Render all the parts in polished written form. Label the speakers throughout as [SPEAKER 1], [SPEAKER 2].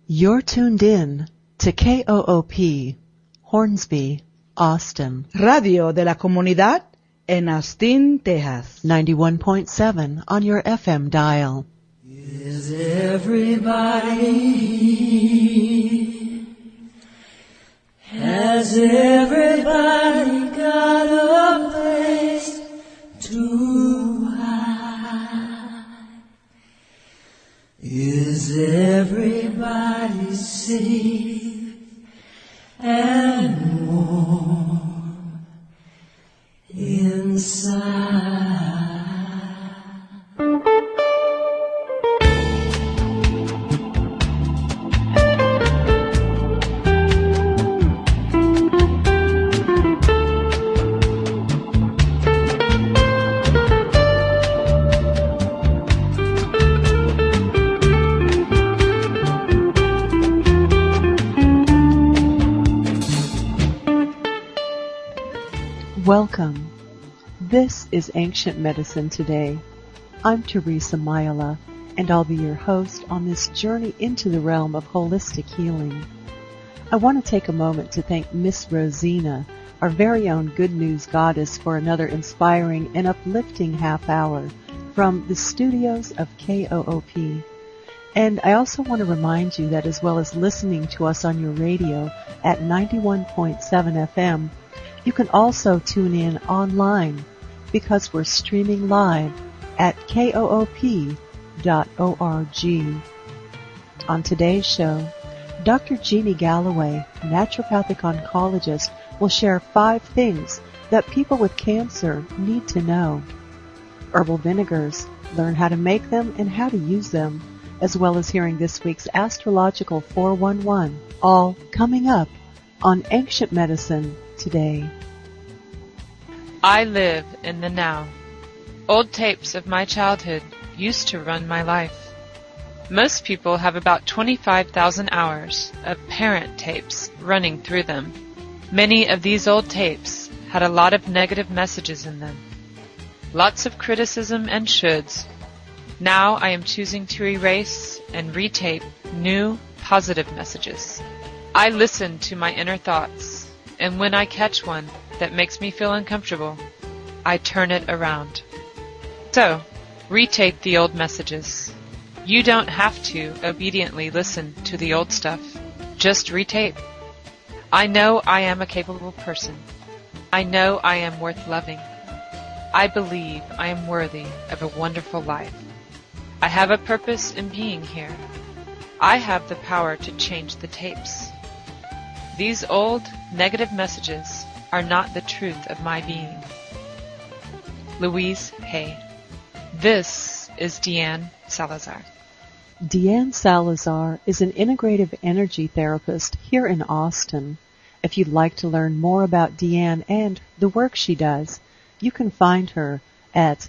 [SPEAKER 1] You're tuned in to KOOP, Hornsby, Austin.
[SPEAKER 2] Radio de la Comunidad en Austin, Texas.
[SPEAKER 1] 91.7 on your FM dial.
[SPEAKER 3] Is everybody? Has everybody got a place to hide? Is everybody safe and warm inside?
[SPEAKER 1] Welcome. This is Ancient Medicine Today. I'm Teresa Mayala, and I'll be your host on this journey into the realm of holistic healing. I want to take a moment to thank Miss Rosina, our very own Good News Goddess, for another inspiring and uplifting half hour from the studios of KOOP. And I also want to remind you that as well as listening to us on your radio at 91.7 FM, you can also tune in online because we're streaming live at koop.org. On today's show, Dr. Jeannie Galloway, naturopathic oncologist, will share 5 things that people with cancer need to know. Herbal vinegars, learn how to make them and how to use them, as well as hearing this week's Astrological 411, all coming up on Ancient Medicine Today.
[SPEAKER 4] I live in the now. Old tapes of my childhood used to run my life. Most people have about 25,000 hours of parent tapes running through them. Many of these old tapes had a lot of negative messages in them. Lots of criticism and shoulds. Now I am choosing to erase and retape new positive messages. I listen to my inner thoughts, and when I catch one that makes me feel uncomfortable, I turn it around. So, retape the old messages. You don't have to obediently listen to the old stuff. Just retape. I know I am a capable person. I know I am worth loving. I believe I am worthy of a wonderful life. I have a purpose in being here. I have the power to change the tapes. These old, negative messages are not the truth of my being. Louise Hay. This is Deanne Salazar.
[SPEAKER 1] Deanne Salazar is an integrative energy therapist here in Austin. If you'd like to learn more about Deanne and the work she does, you can find her at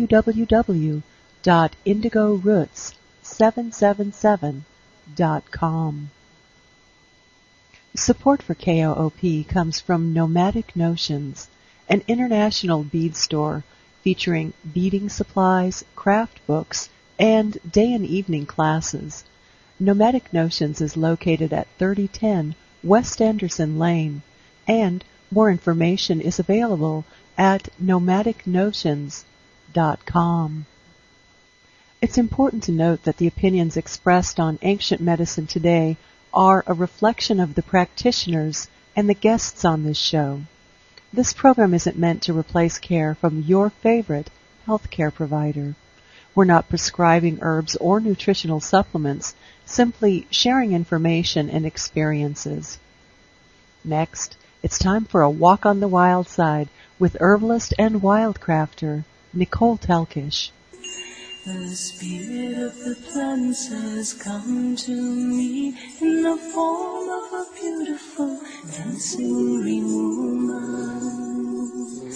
[SPEAKER 1] www.indigoroots777.com. Support for KOOP comes from Nomadic Notions, an international bead store featuring beading supplies, craft books, and day and evening classes. Nomadic Notions is located at 3010 West Anderson Lane, and more information is available at nomadicnotions.com. It's important to note that the opinions expressed on Ancient Medicine Today are a reflection of the practitioners and the guests on this show. This program isn't meant to replace care from your favorite healthcare provider. We're not prescribing herbs or nutritional supplements, simply sharing information and experiences. Next, it's time for a walk on the wild side with herbalist and wildcrafter Nicole Telkish.
[SPEAKER 3] The spirit of the plants has come to me in the form of a beautiful dancing green woman.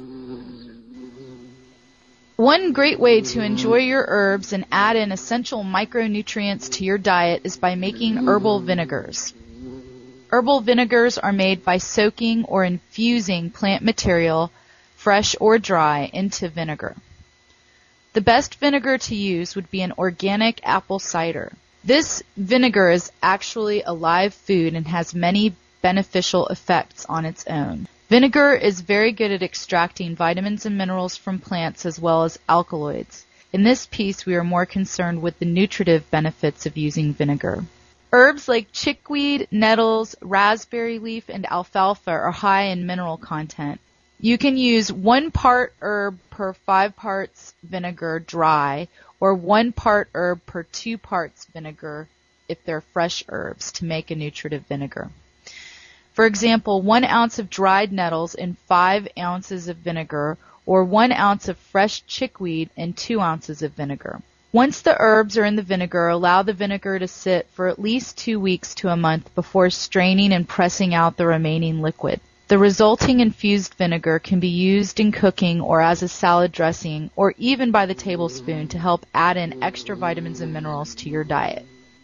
[SPEAKER 5] One great way to enjoy your herbs and add in essential micronutrients to your diet is by making herbal vinegars. Herbal vinegars are made by soaking or infusing plant material, fresh or dry, into vinegar. The best vinegar to use would be an organic apple cider. This vinegar is actually a live food and has many beneficial effects on its own. Vinegar is very good at extracting vitamins and minerals from plants as well as alkaloids. In this piece, we are more concerned with the nutritive benefits of using vinegar. Herbs like chickweed, nettles, raspberry leaf, and alfalfa are high in mineral content. You can use 1 part herb per 5 parts vinegar dry, or 1 part herb per 2 parts vinegar if they're fresh herbs to make a nutritive vinegar. For example, 1 ounce of dried nettles in 5 ounces of vinegar, or 1 ounce of fresh chickweed in 2 ounces of vinegar. Once the herbs are in the vinegar, allow the vinegar to sit for at least 2 weeks to a month before straining and pressing out the remaining liquid. The resulting infused vinegar can be used in cooking or as a salad dressing or even by the tablespoon to help add in extra vitamins and minerals to your diet.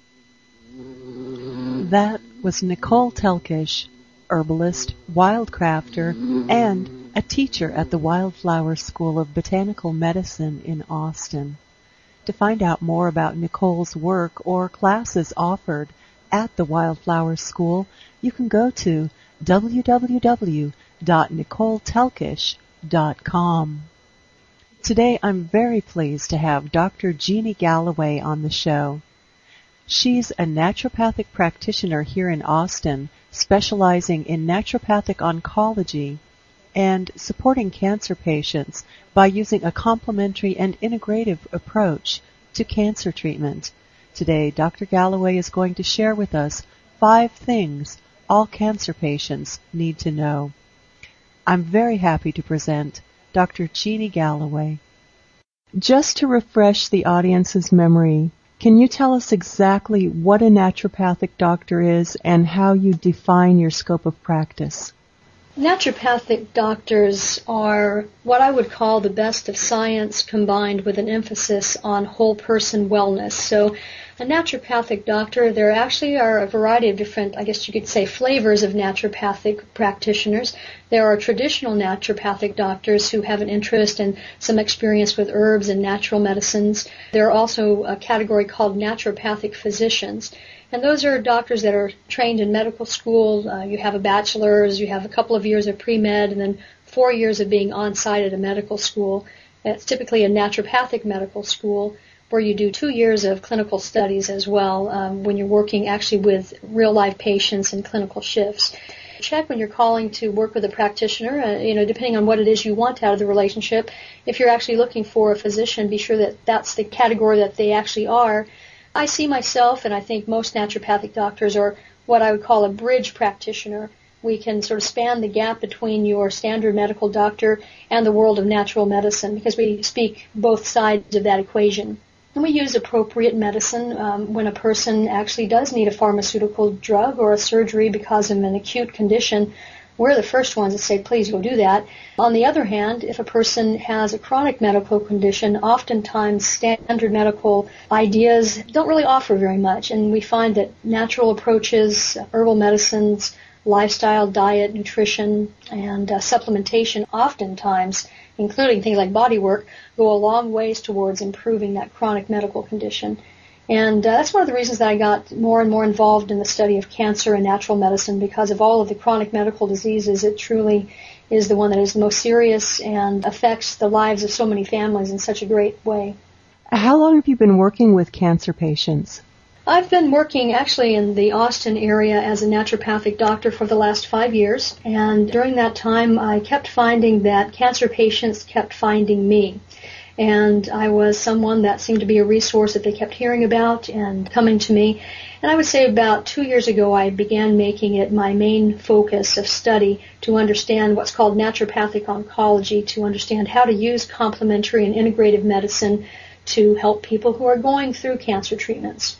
[SPEAKER 1] That was Nicole Telkish, herbalist, wildcrafter, and a teacher at the Wildflower School of Botanical Medicine in Austin. To find out more about Nicole's work or classes offered at the Wildflower School, you can go to www.nicoletelkish.com. Today I'm very pleased to have Dr. Jeannie Galloway on the show. She's a naturopathic practitioner here in Austin, specializing in naturopathic oncology and supporting cancer patients by using a complementary and integrative approach to cancer treatment. Today, Dr. Galloway is going to share with us 5 things all cancer patients need to know. I'm very happy to present Dr. Jeannie Galloway. Just to refresh the audience's memory, can you tell us exactly what a naturopathic doctor is and how you define your scope of practice?
[SPEAKER 6] Naturopathic doctors are what I would call the best of science combined with an emphasis on whole person wellness. So a naturopathic doctor, there actually are a variety of different, I guess you could say, flavors of naturopathic practitioners. There are traditional naturopathic doctors who have an interest and some experience with herbs and natural medicines. There are also a category called naturopathic physicians. And those are doctors that are trained in medical school. You have a bachelor's, you have a couple of years of pre-med, and then 4 years of being on-site at a medical school. It's typically a naturopathic medical school where you do 2 years of clinical studies as well when you're working actually with real-life patients in clinical shifts. Check when you're calling to work with a practitioner, depending on what it is you want out of the relationship. If you're actually looking for a physician, be sure that that's the category that they actually are. I see myself, and I think most naturopathic doctors are what I would call a bridge practitioner. We can sort of span the gap between your standard medical doctor and the world of natural medicine because we speak both sides of that equation. And we use appropriate medicine when a person actually does need a pharmaceutical drug or a surgery because of an acute condition. We're the first ones that say, please go do that. On the other hand, if a person has a chronic medical condition, oftentimes standard medical ideas don't really offer very much. And we find that natural approaches, herbal medicines, lifestyle, diet, nutrition, and supplementation oftentimes, including things like body work, go a long ways towards improving that chronic medical condition. And that's one of the reasons that I got more and more involved in the study of cancer and natural medicine, because of all of the chronic medical diseases. It truly is the one that is the most serious and affects the lives of so many families in such a great way.
[SPEAKER 1] How long have you been working with cancer patients?
[SPEAKER 6] I've been working actually in the Austin area as a naturopathic doctor for the last 5 years, and during that time I kept finding that cancer patients kept finding me. And I was someone that seemed to be a resource that they kept hearing about and coming to me. And I would say about 2 years ago I began making it my main focus of study to understand what's called naturopathic oncology, to understand how to use complementary and integrative medicine to help people who are going through cancer treatments.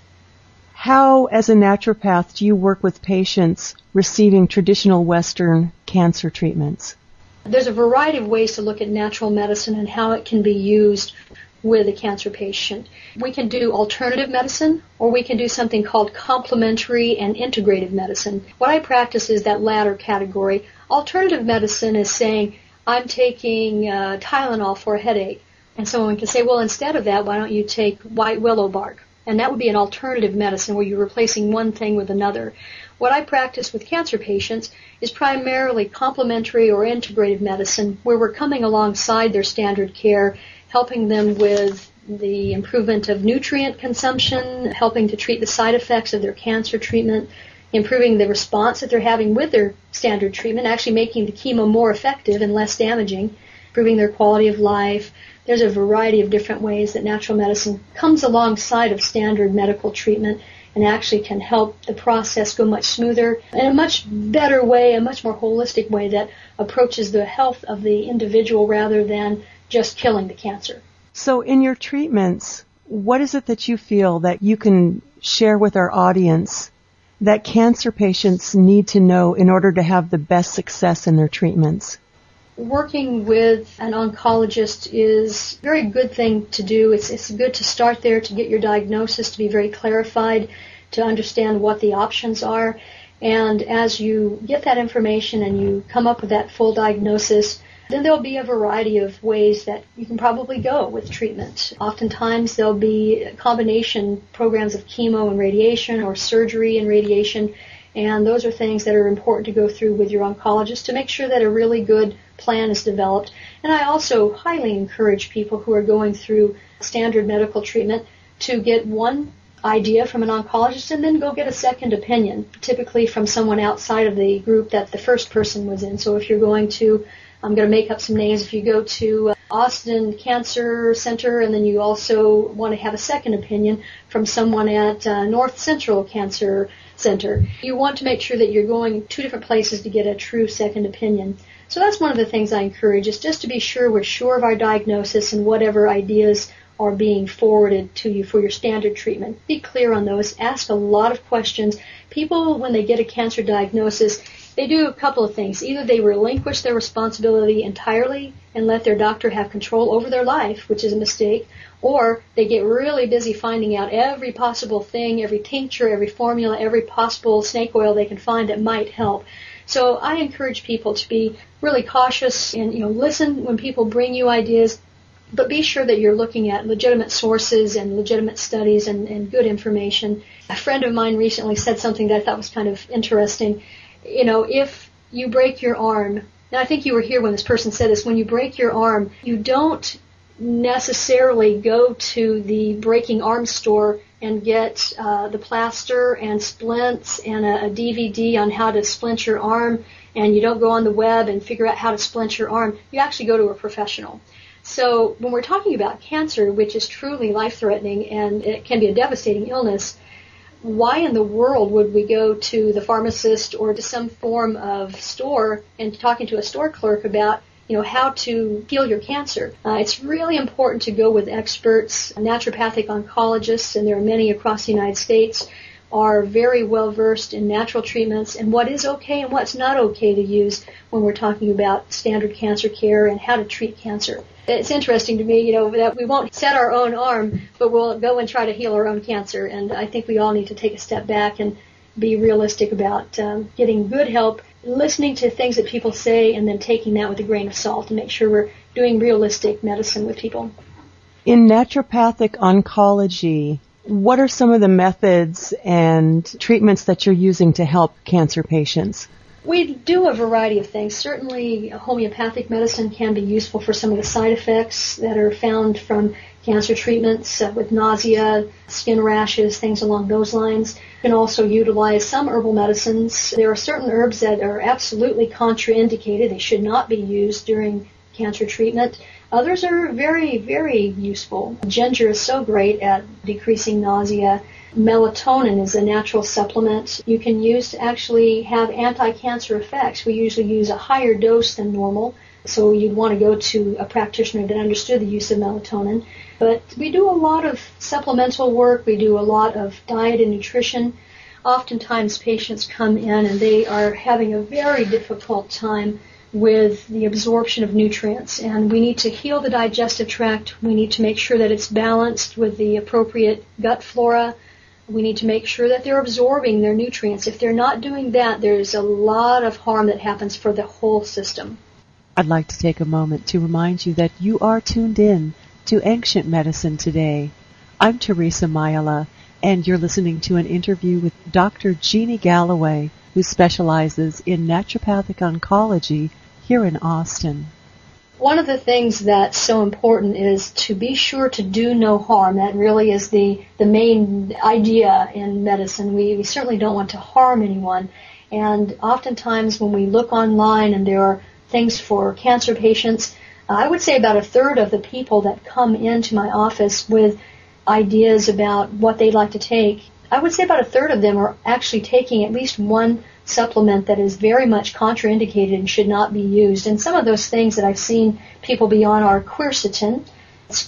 [SPEAKER 1] How, as a naturopath, do you work with patients receiving traditional Western cancer treatments?
[SPEAKER 6] There's a variety of ways to look at natural medicine and how it can be used with a cancer patient. We can do alternative medicine, or we can do something called complementary and integrative medicine. What I practice is that latter category. Alternative medicine is saying, I'm taking Tylenol for a headache. And someone can say, well, instead of that, why don't you take white willow bark? and that would be an alternative medicine where you're replacing one thing with another. What I practice with cancer patients is primarily complementary or integrative medicine, where we're coming alongside their standard care, helping them with the improvement of nutrient consumption, helping to treat the side effects of their cancer treatment, improving the response that they're having with their standard treatment, actually making the chemo more effective and less damaging, improving their quality of life. There's a variety of different ways that natural medicine comes alongside of standard medical treatment and actually can help the process go much smoother in a much better way, a much more holistic way that approaches the health of the individual rather than just killing the cancer.
[SPEAKER 1] So in your treatments, what is it that you feel that you can share with our audience that cancer patients need to know in order to have the best success in their treatments?
[SPEAKER 6] Working with an oncologist is a very good thing to do. It's good to start there, to get your diagnosis to be very clarified, to understand what the options are. And as you get that information and you come up with that full diagnosis, then there'll be a variety of ways that you can probably go with treatment. Oftentimes there'll be combination programs of chemo and radiation or surgery and radiation, and those are things that are important to go through with your oncologist to make sure that a really good plan is developed. And I also highly encourage people who are going through standard medical treatment to get one idea from an oncologist and then go get a second opinion, typically from someone outside of the group that the first person was in. So if you're going to, I'm going to make up some names, if you go to Austin Cancer Center and then you also want to have a second opinion from someone at North Central Cancer Center, you want to make sure that you're going two different places to get a true second opinion. So that's one of the things I encourage, is just to be sure we're sure of our diagnosis and whatever ideas are being forwarded to you for your standard treatment. Be clear on those. Ask a lot of questions. People, when they get a cancer diagnosis, they do a couple of things. Either they relinquish their responsibility entirely and let their doctor have control over their life, which is a mistake, or they get really busy finding out every possible thing, every tincture, every formula, every possible snake oil they can find that might help. So I encourage people to be really cautious and, listen when people bring you ideas, but be sure that you're looking at legitimate sources and legitimate studies and good information. A friend of mine recently said something that I thought was kind of interesting. If you break your arm, and I think you were here when this person said this, when you break your arm, you don't necessarily go to the breaking arm store and get the plaster and splints and a DVD on how to splint your arm, and you don't go on the web and figure out how to splint your arm. You actually go to a professional. So when we're talking about cancer, which is truly life-threatening and it can be a devastating illness, why in the world would we go to the pharmacist or to some form of store and talking to a store clerk about how to heal your cancer? It's really important to go with experts. Naturopathic oncologists, and there are many across the United States, are very well versed in natural treatments and what is okay and what's not okay to use when we're talking about standard cancer care and how to treat cancer. It's interesting to me, that we won't set our own arm, but we'll go and try to heal our own cancer. And I think we all need to take a step back and be realistic about getting good help, listening to things that people say, and then taking that with a grain of salt and make sure we're doing realistic medicine with people.
[SPEAKER 1] In naturopathic oncology, what are some of the methods and treatments that you're using to help cancer patients?
[SPEAKER 6] We do a variety of things. Certainly, homeopathic medicine can be useful for some of the side effects that are found from cancer treatments with nausea, skin rashes, things along those lines. You can also utilize some herbal medicines. There are certain herbs that are absolutely contraindicated. They should not be used during cancer treatment. Others are very, very useful. Ginger is so great at decreasing nausea. Melatonin is a natural supplement you can use to actually have anti-cancer effects. We usually use a higher dose than normal, so you'd want to go to a practitioner that understood the use of melatonin. But we do a lot of supplemental work. We do a lot of diet and nutrition. Oftentimes patients come in and they are having a very difficult time with the absorption of nutrients, and we need to heal the digestive tract. We need to make sure that it's balanced with the appropriate gut flora. We need to make sure that they're absorbing their nutrients. If they're not doing that, there's a lot of harm that happens for the whole system.
[SPEAKER 1] I'd like to take a moment to remind you that you are tuned in to Ancient Medicine Today. I'm Teresa Mayala, and you're listening to an interview with Dr. Jeannie Galloway, who specializes in naturopathic oncology here in Austin.
[SPEAKER 6] One of the things that's so important is to be sure to do no harm. That really is the main idea in medicine. We certainly don't want to harm anyone. And oftentimes when we look online and there are things for cancer patients, I would say about a third of the people that come into my office with ideas about what they'd like to take, I would say about a third of them are actually taking at least one supplement that is very much contraindicated and should not be used. And some of those things that I've seen people be on are quercetin. It's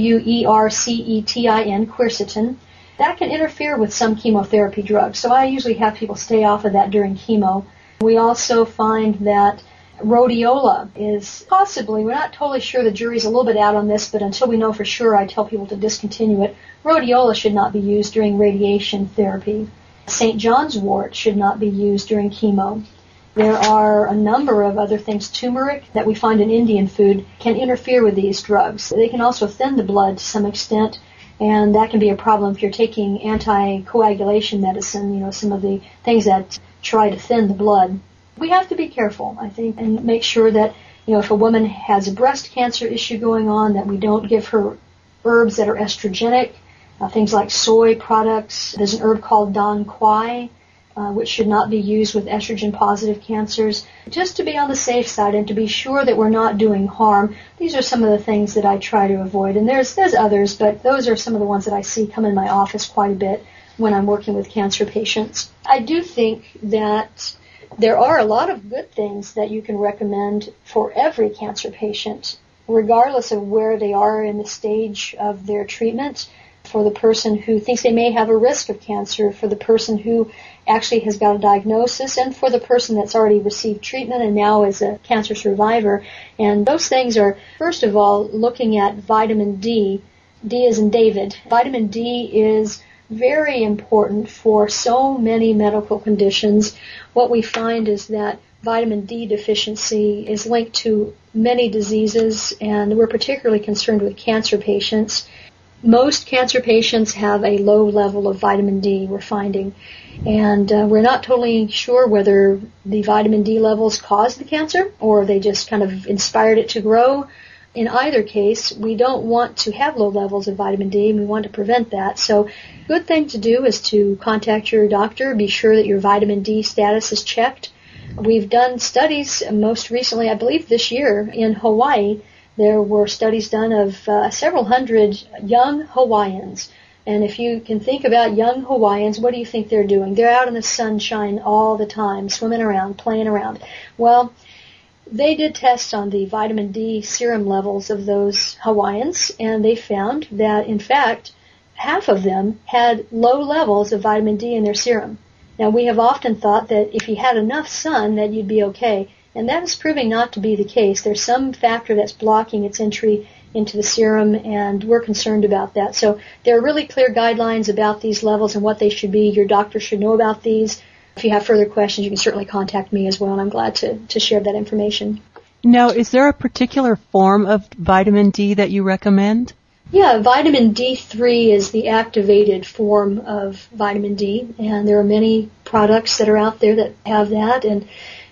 [SPEAKER 6] Quercetin, quercetin. That can interfere with some chemotherapy drugs. So I usually have people stay off of that during chemo. We also find that rhodiola is possibly, we're not totally sure, the jury's a little bit out on this, but until we know for sure, I tell people to discontinue it. Rhodiola should not be used during radiation therapy. St. John's wort should not be used during chemo. There are a number of other things. Turmeric that we find in Indian food can interfere with these drugs. They can also thin the blood to some extent, and that can be a problem if you're taking anticoagulation medicine, some of the things that try to thin the blood. We have to be careful, I think, and make sure that, if a woman has a breast cancer issue going on, that we don't give her herbs that are estrogenic, things like soy products. There's an herb called Dong Quai, which should not be used with estrogen-positive cancers, just to be on the safe side and to be sure that we're not doing harm. These are some of the things that I try to avoid, and there's others, but those are some of the ones that I see come in my office quite a bit when I'm working with cancer patients. I do think that there are a lot of good things that you can recommend for every cancer patient, regardless of where they are in the stage of their treatment. For the person who thinks they may have a risk of cancer, for the person who actually has got a diagnosis, and for the person that's already received treatment and now is a cancer survivor. And those things are, first of all, looking at vitamin D. D as in David. Vitamin D is very important for so many medical conditions. What we find is that vitamin D deficiency is linked to many diseases, and we're particularly concerned with cancer patients. Most cancer patients have a low level of vitamin D, we're finding, and we're not totally sure whether the vitamin D levels caused the cancer or they just kind of inspired it to grow. In either case, we don't want to have low levels of vitamin D, and we want to prevent that. So good thing to do is to contact your doctor, be sure that your vitamin D status is checked. We've done studies, most recently, I believe this year, in Hawaii. There were studies done of several hundred young Hawaiians. And if you can think about young Hawaiians, what do you think they're doing? They're out in the sunshine all the time, swimming around, playing around. Well, they did tests on the vitamin D serum levels of those Hawaiians, and they found that, in fact, half of them had low levels of vitamin D in their serum. Now, we have often thought that if you had enough sun, that you'd be okay. And that is proving not to be the case. There's some factor that's blocking its entry into the serum, and we're concerned about that. So there are really clear guidelines about these levels and what they should be. Your doctor should know about these. If you have further questions, you can certainly contact me as well, and I'm glad to share that information.
[SPEAKER 1] Now, is there a particular form of vitamin D that you recommend?
[SPEAKER 6] Yeah, vitamin D3 is the activated form of vitamin D, and there are many products that are out there that have that, and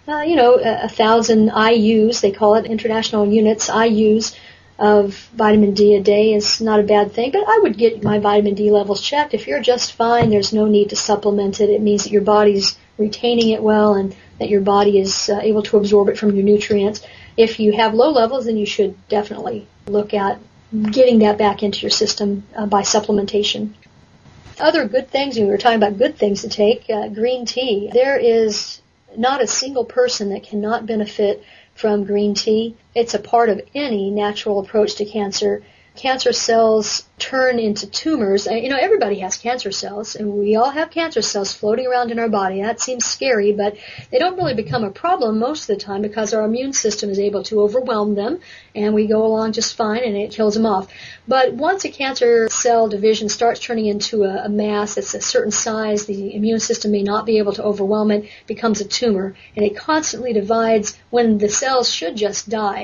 [SPEAKER 6] 1,000 IUs, they call it, international units, IUs of vitamin D a day is not a bad thing, but I would get my vitamin D levels checked. If you're just fine, there's no need to supplement it. It means that your body's retaining it well and that your body is able to absorb it from your nutrients. If you have low levels, then you should definitely look at getting that back into your system by supplementation. Other good things, we were talking about good things to take, green tea. There is not a single person that cannot benefit from green tea. It's a part of any natural approach to cancer. Cancer cells turn into tumors. Everybody has cancer cells, and we all have cancer cells floating around in our body. That seems scary, but they don't really become a problem most of the time because our immune system is able to overwhelm them, and we go along just fine, and it kills them off. But once a cancer cell division starts turning into a mass that's a certain size, the immune system may not be able to overwhelm it, becomes a tumor, and it constantly divides when the cells should just die.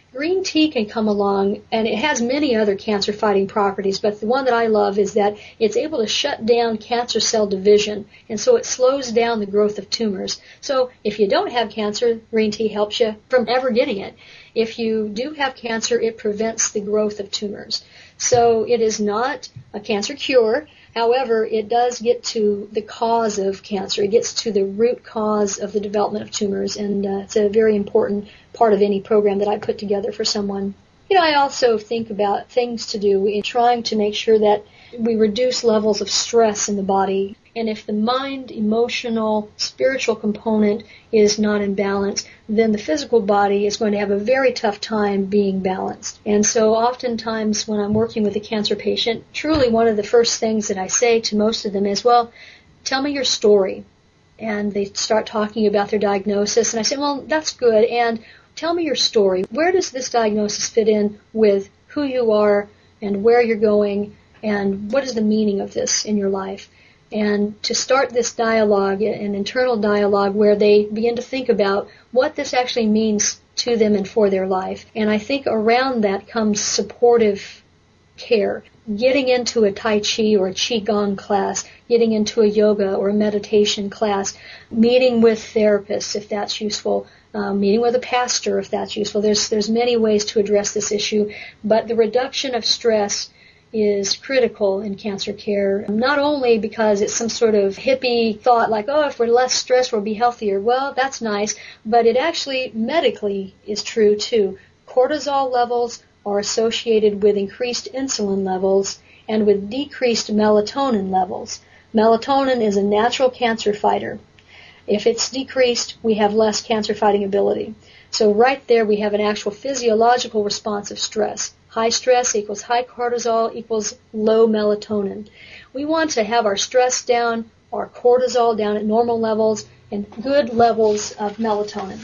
[SPEAKER 6] green tea can come along, and it has many other cancer-fighting properties, but the one that I love is that it's able to shut down cancer cell division, and so it slows down the growth of tumors. So if you don't have cancer, green tea helps you from ever getting it. If you do have cancer, it prevents the growth of tumors. So it is not a cancer cure. However, it does get to the cause of cancer. It gets to the root cause of the development of tumors, and it's a very important part of any program that I put together for someone. I also think about things to do in trying to make sure that we reduce levels of stress in the body. And if the mind, emotional, spiritual component is not in balance, then the physical body is going to have a very tough time being balanced. And so oftentimes when I'm working with a cancer patient, truly one of the first things that I say to most of them is, well, tell me your story. And they start talking about their diagnosis. And I say, well, that's good. And tell me your story. Where does this diagnosis fit in with who you are and where you're going and what is the meaning of this in your life? And to start this dialogue, an internal dialogue where they begin to think about what this actually means to them and for their life. And I think around that comes supportive care. Getting into a Tai Chi or a Qigong class, getting into a yoga or a meditation class, meeting with therapists if that's useful, meeting with a pastor if that's useful. There's many ways to address this issue, but the reduction of stress is critical in cancer care, not only because it's some sort of hippie thought like, oh, if we're less stressed, we'll be healthier. Well, that's nice, but it actually medically is true too. Cortisol levels are associated with increased insulin levels and with decreased melatonin levels. Melatonin is a natural cancer fighter. If it's decreased, we have less cancer fighting ability. So right there we have an actual physiological response of stress. High stress equals high cortisol equals low melatonin. We want to have our stress down, our cortisol down at normal levels, and good levels of melatonin.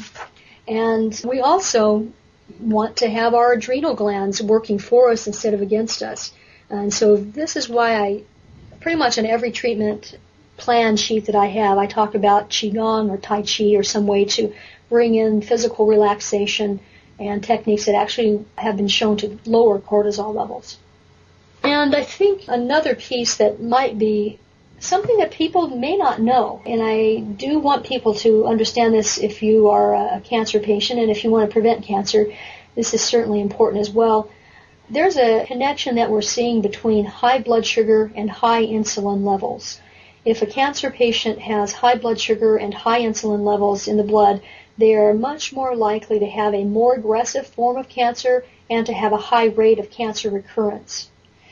[SPEAKER 6] And we also want to have our adrenal glands working for us instead of against us. And so this is why I, pretty much on every treatment plan sheet that I have, I talk about Qigong or Tai Chi or some way to bring in physical relaxation and techniques that actually have been shown to lower cortisol levels. And I think another piece that might be something that people may not know, and I do want people to understand this if you are a cancer patient and if you want to prevent cancer, this is certainly important as well. There's a connection that we're seeing between high blood sugar and high insulin levels. If a cancer patient has high blood sugar and high insulin levels in the blood, they are much more likely to have a more aggressive form of cancer and to have a high rate of cancer recurrence.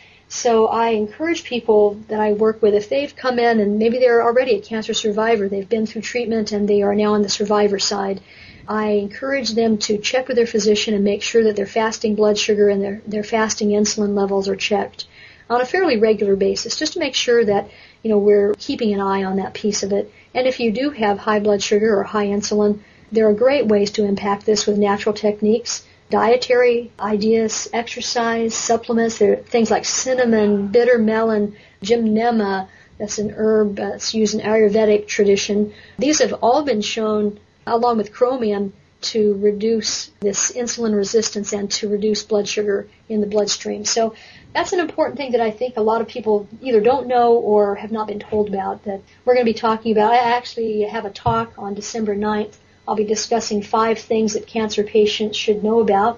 [SPEAKER 6] So I encourage people that I work with, if they've come in and maybe they're already a cancer survivor, they've been through treatment and they are now on the survivor side, I encourage them to check with their physician and make sure that their fasting blood sugar and their fasting insulin levels are checked on a fairly regular basis, just to make sure that, we're keeping an eye on that piece of it. And if you do have high blood sugar or high insulin, there are great ways to impact this with natural techniques, dietary ideas, exercise, supplements. There are things like cinnamon, bitter melon, gymnema, that's an herb that's used in Ayurvedic tradition. These have all been shown, along with chromium, to reduce this insulin resistance and to reduce blood sugar in the bloodstream. So that's an important thing that I think a lot of people either don't know or have not been told about that we're going to be talking about. I actually have a talk on December 9th. I'll be discussing 5 things that cancer patients should know about,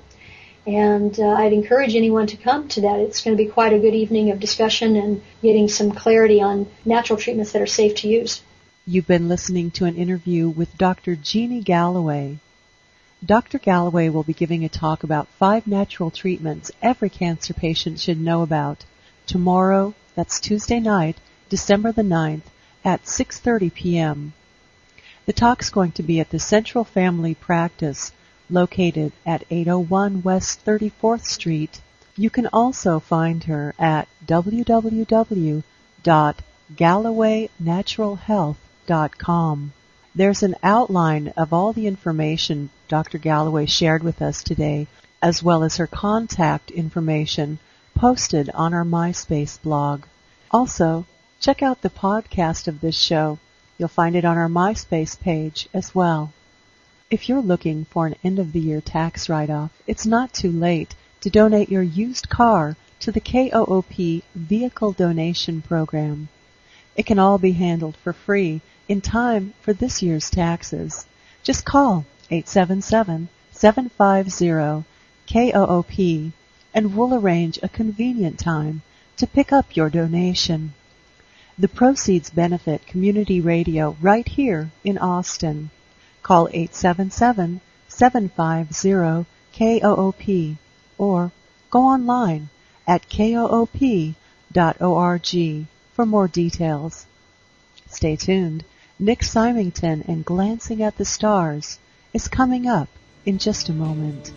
[SPEAKER 6] and I'd encourage anyone to come to that. It's going to be quite a good evening of discussion and getting some clarity on natural treatments that are safe to use.
[SPEAKER 1] You've been listening to an interview with Dr. Jeannie Galloway. Dr. Galloway will be giving a talk about 5 natural treatments every cancer patient should know about tomorrow, that's Tuesday night, December the 9th, at 6:30 p.m. The talk's going to be at the Central Family Practice, located at 801 West 34th Street. You can also find her at www.gallowaynaturalhealth.com. There's an outline of all the information Dr. Galloway shared with us today, as well as her contact information posted on our MySpace blog. Also, check out the podcast of this show. You'll find it on our MySpace page as well. If you're looking for an end-of-the-year tax write-off, it's not too late to donate your used car to the KOOP Vehicle Donation Program. It can all be handled for free in time for this year's taxes. Just call 877-750-KOOP and we'll arrange a convenient time to pick up your donation. The proceeds benefit community radio right here in Austin. Call 877-750-KOOP or go online at koop.org for more details. Stay tuned. Nick Symington and Glancing at the Stars is coming up in just a moment.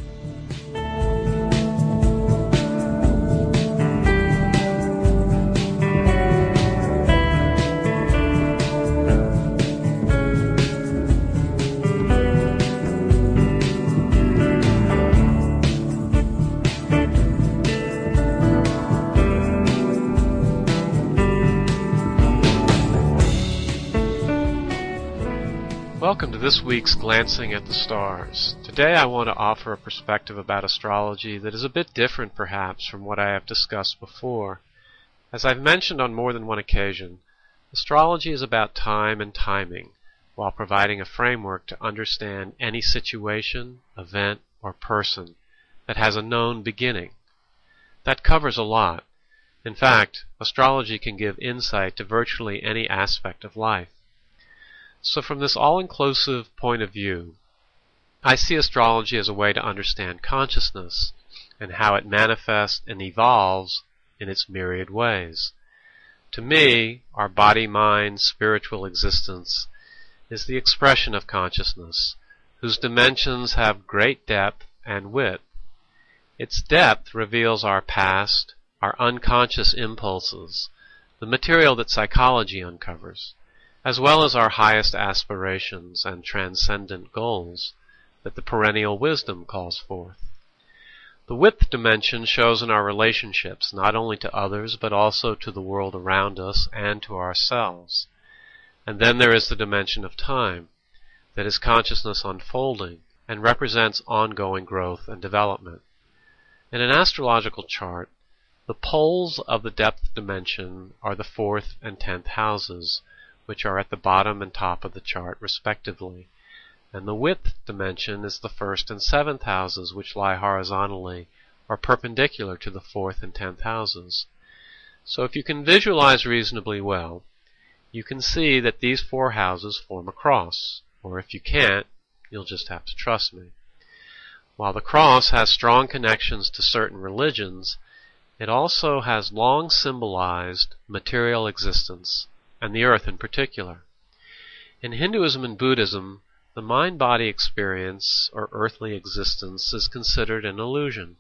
[SPEAKER 7] Welcome to this week's Glancing at the Stars. Today I want to offer a perspective about astrology that is a bit different perhaps from what I have discussed before. As I've mentioned on more than one occasion, astrology is about time and timing, while providing a framework to understand any situation, event, or person that has a known beginning. That covers a lot. In fact, astrology can give insight to virtually any aspect of life. So from this all-inclusive point of view, I see astrology as a way to understand consciousness and how it manifests and evolves in its myriad ways. To me, our body-mind spiritual existence is the expression of consciousness, whose dimensions have great depth and width. Its depth reveals our past, our unconscious impulses, the material that psychology uncovers, as well as our highest aspirations and transcendent goals that the perennial wisdom calls forth. The width dimension shows in our relationships not only to others but also to the world around us and to ourselves. And then there is the dimension of time, that is consciousness unfolding and represents ongoing growth and development. In an astrological chart, the poles of the depth dimension are the 4th and 10th houses, which are at the bottom and top of the chart respectively, and the width dimension is the 1st and 7th houses, which lie horizontally or perpendicular to the 4th and 10th houses. So if you can visualize reasonably well, you can see that these 4 houses form a cross, or if you can't, you'll just have to trust me. While the cross has strong connections to certain religions, it also has long symbolized material existence, and the earth in particular. In Hinduism and Buddhism, the mind-body experience, or earthly existence, is considered an illusion.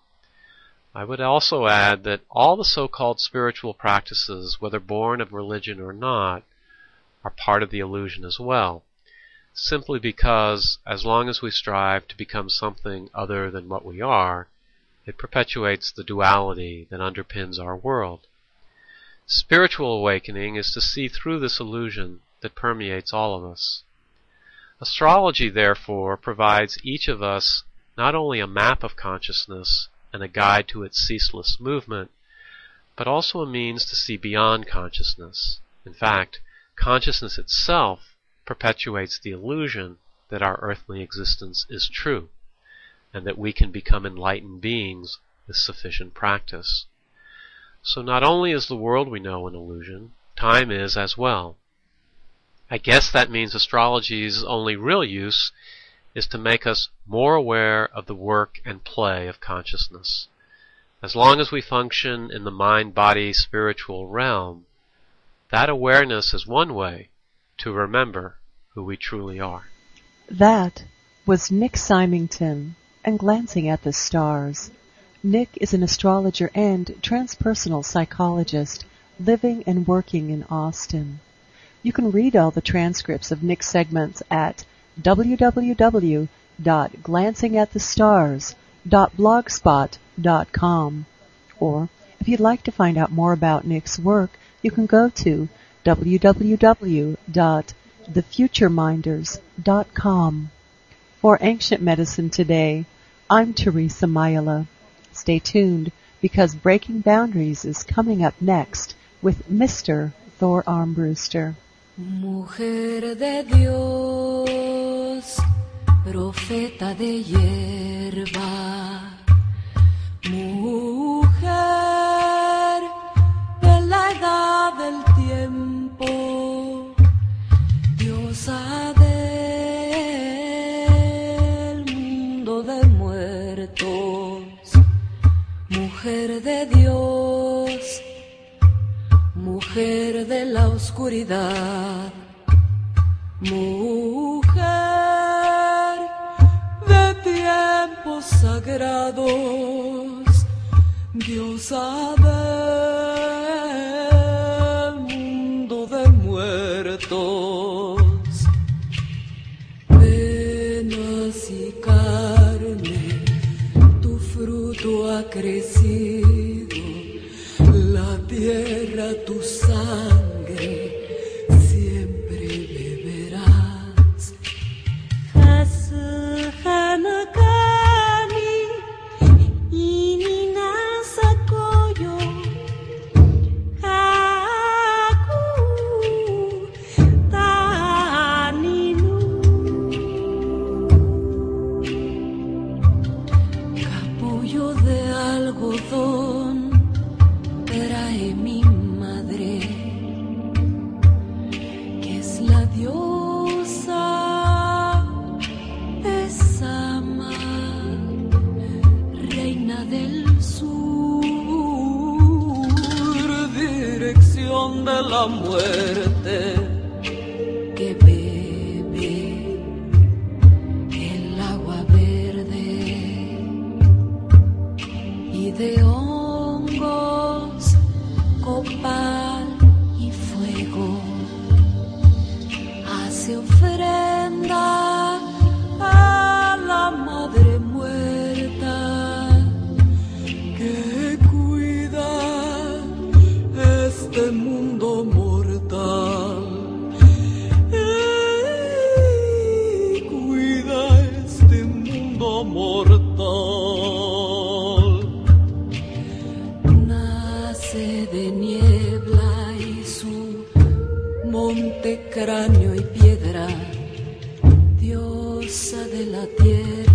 [SPEAKER 7] I would also add that all the so-called spiritual practices, whether born of religion or not, are part of the illusion as well, simply because as long as we strive to become something other than what we are, it perpetuates the duality that underpins our world. Spiritual awakening is to see through this illusion that permeates all of us. Astrology, therefore, provides each of us not only a map of consciousness and a guide to its ceaseless movement, but also a means to see beyond consciousness. In fact, consciousness itself perpetuates the illusion that our earthly existence is true, and that we can become enlightened beings with sufficient practice. So not only is the world we know an illusion, time is as well. I guess that means astrology's only real use is to make us more aware of the work and play of consciousness. As long as we function in the mind-body spiritual realm, that awareness is one way to remember who we truly are.
[SPEAKER 1] That was Nick Symington and Glancing at the Stars. Nick is an astrologer and transpersonal psychologist living and working in Austin. You can read all the transcripts of Nick's segments at www.glancingатthestars.blogspot.com. Or if you'd like to find out more about Nick's work, you can go to www.thefutureminders.com. For Ancient Medicine Today, I'm Teresa Mayala. Stay tuned because Breaking Boundaries is coming up next with Mr. Thor Armbruster.
[SPEAKER 3] Mujer de Dios, profeta de hierba, mujer de la edad del tiempo, diosa del mundo de muertos, mujer de Dios, mujer de la oscuridad, mujer de tiempos sagrados, diosa del mundo de muertos, penas y carne, tu fruto ha crecido, la tierra tu sangre siempre beberás. Hasanakani ininasakoyo haku taninu capullo de algodón trae mi madre, que es la diosa de Sama, reina del sur, dirección de la muerte, que bebe el agua verde y de hongos, copal y fuego, hace ofrenda a la madre muerta que cuida este mundo mortal y cuida este mundo mortal. De niebla y su monte, cráneo y piedra, diosa de la tierra.